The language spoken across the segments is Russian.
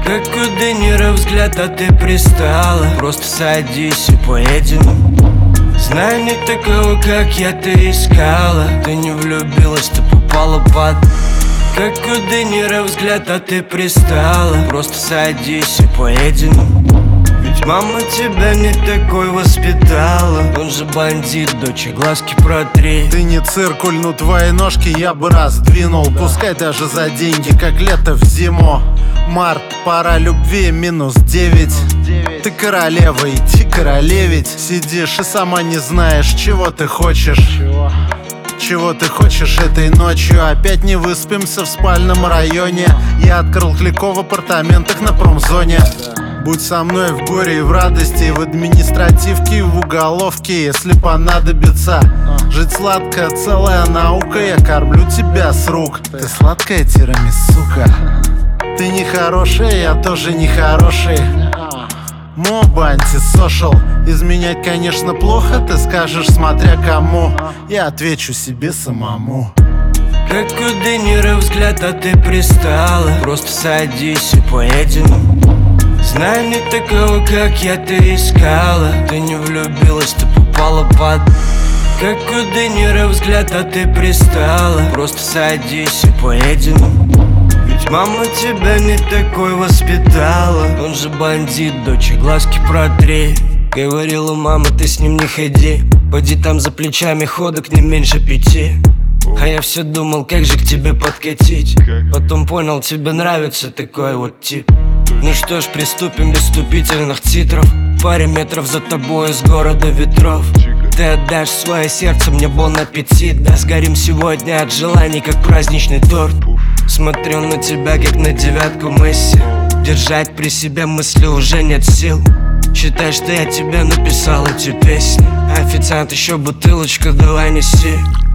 Как у Денира взгляд, а ты пристала. Просто садись и поедем. Знаю, не такого, как я, ты искала. Ты не влюбилась, ты попала под. Как у Денира взгляд, а ты пристала. Просто садись и поедем. Ведь мама тебя не такой воспитала. Он же бандит, дочь, глазки протри. Ты не циркуль, ну твои ножки я бы раздвинул. Пускай даже за деньги, как лето в зиму. Март, пора любви, -9. Ты королева, иди королевить. Сидишь и сама не знаешь, чего ты хочешь. Чего ты хочешь этой ночью? Опять не выспимся в спальном районе. Я открыл клико в апартаментах на промзоне. Будь со мной в горе и в радости, в административке и в уголовке, если понадобится. Жить сладко, целая наука, я кормлю тебя с рук. Ты сладкая тирамисука. Ты не хорошая, я тоже не хороший. Моба антисошал. Изменять, конечно, плохо, ты скажешь, смотря кому. Я отвечу себе самому. Как у Денира взгляд, а ты пристала. Просто садись и поедем. Знаю, не такого, как я, ты искала. Ты не влюбилась, ты попала под. Как у Денира взгляд, а ты пристала. Просто садись и поедем. Ведь мама тебя не такой воспитала. Он же бандит, дочь, глазки протри. Говорила мама, ты с ним не ходи. Поди там за плечами ходок не меньше 5. А я все думал, как же к тебе подкатить. Потом понял, тебе нравится такой вот тип. Ну что ж, приступим без вступительных титров. Паре метров за тобой из города ветров. Ты отдашь свое сердце, мне бон аппетит. Да, сгорим сегодня от желаний, как праздничный торт. Смотрю на тебя, как на девятку Месси. Держать при себе мысли уже нет сил. Считай, что я тебе написал эти песни. Официант, еще бутылочку, давай неси.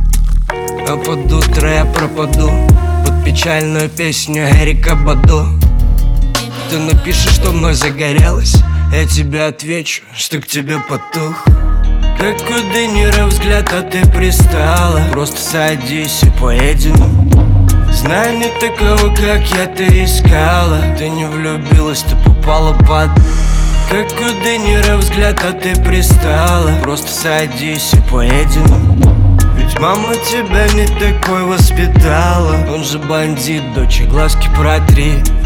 А под утро я пропаду под печальную песню Эрика Баду. Ты напишешь, что мной загорелась, я тебе отвечу, что к тебе потух. Как у Денира взгляд, а ты пристала. Просто садись и поедем. Знаю, не такого, как я, ты искала. Ты не влюбилась, ты попала под. Как у Денира взгляд, а ты пристала. Просто садись и поедем. Ведь мама тебя не такой воспитала. Он же бандит, дочь, глазки протри.